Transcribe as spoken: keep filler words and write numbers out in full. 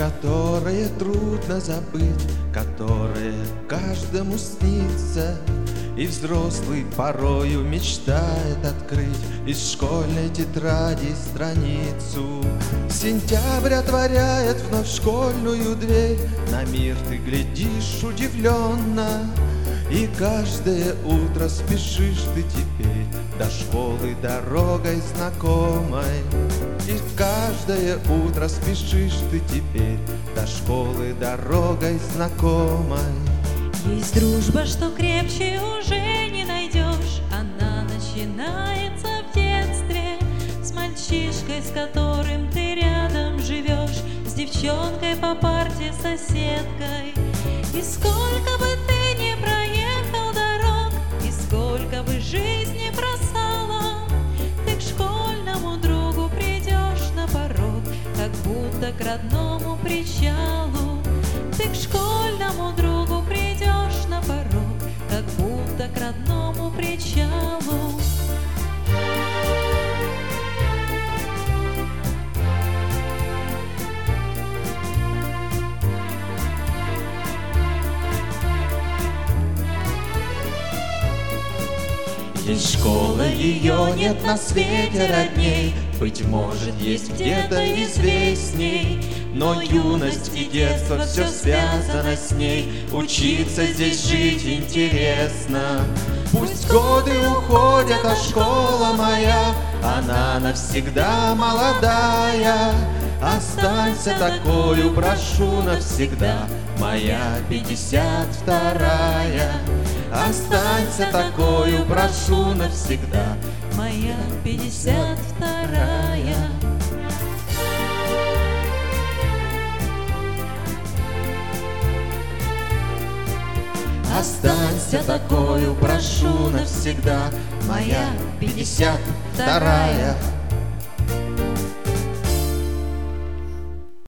которые трудно забыть, которые каждому снится. И взрослый порою мечтает открыть из школьной тетради страницу. Сентябрь отворяет вновь школьную дверь, на мир ты глядишь удивленно. И каждое утро спешишь ты теперь до школы дорогой знакомой. И каждое утро спешишь ты теперь до школы дорогой знакомой. Есть дружба, что крепче уже не найдешь. Она начинается в детстве, с мальчишкой, с которым ты рядом живешь, с девчонкой по парте, соседкой. И сколько бы ты ни проехал дорог, и сколько бы жизнь не бросала, ты к школьному другу придешь на порог, как будто к родному причалу. Ты к школьному другу придешь на порог, как будто к родному причалу. Есть школа, ее нет на свете родней, быть может, есть где-то известней. Но юность и детство, все связано с ней, учиться здесь жить интересно. Пусть годы уходят, а школа моя, она навсегда молодая. Останься такою, прошу навсегда, моя пятьдесят вторая. Останься такою, прошу навсегда, моя пятьдесят вторая. Останься такою, прошу навсегда, моя пятьдесят вторая.